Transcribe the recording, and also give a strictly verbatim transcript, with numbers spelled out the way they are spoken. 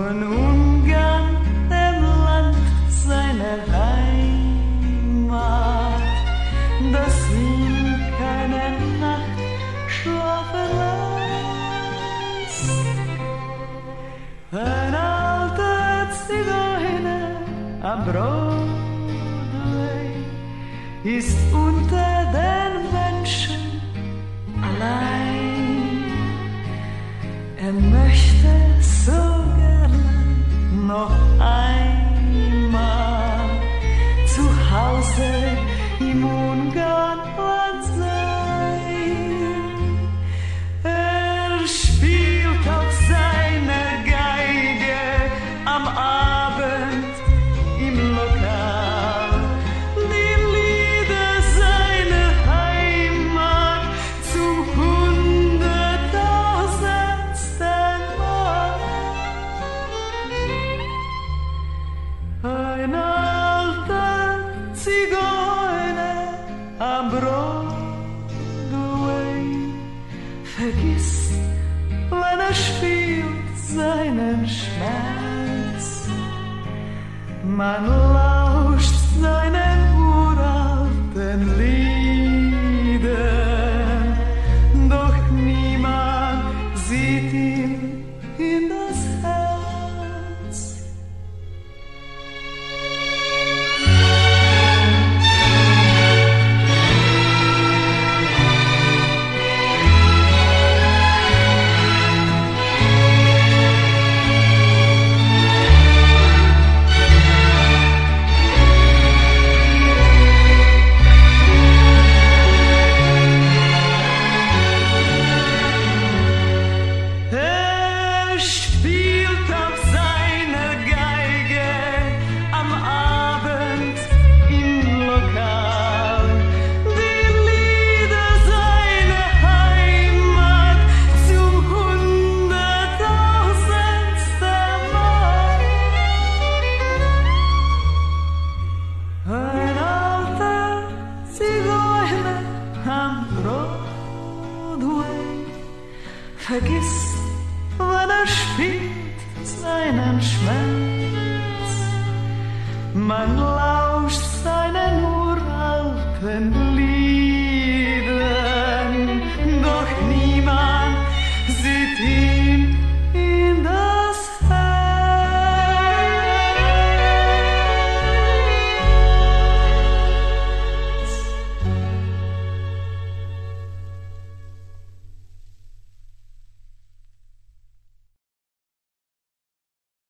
von Ungarn, dem Land seiner Heimat, das ihm keine Nacht schlafen lässt. Ein alter Zigeuner am Broadway ist unter den Menschen allein. Er möchte so gerne noch einmal zu Hause im Ungarnland sein. Er spielt auf seiner Geige am Abend im Lokal die Lieder seiner Heimat zum hunderttausendsten Mal. Ein alter Zigeuner am Broadway vergisst, wenn er spielt, seinen Schmerz. Man lauscht seinen uralten Liedern, doch niemand sieht ihm in das Herz. Er spielt auf seiner Geige am Abend im Lokal die Lieder seiner Heimat zum hunderttausendsten Mal. Ein alter Zigeuner am Broadway vergisst, wenn er spielt, seinen Schmerz. Man lauscht seinen uralten Lied.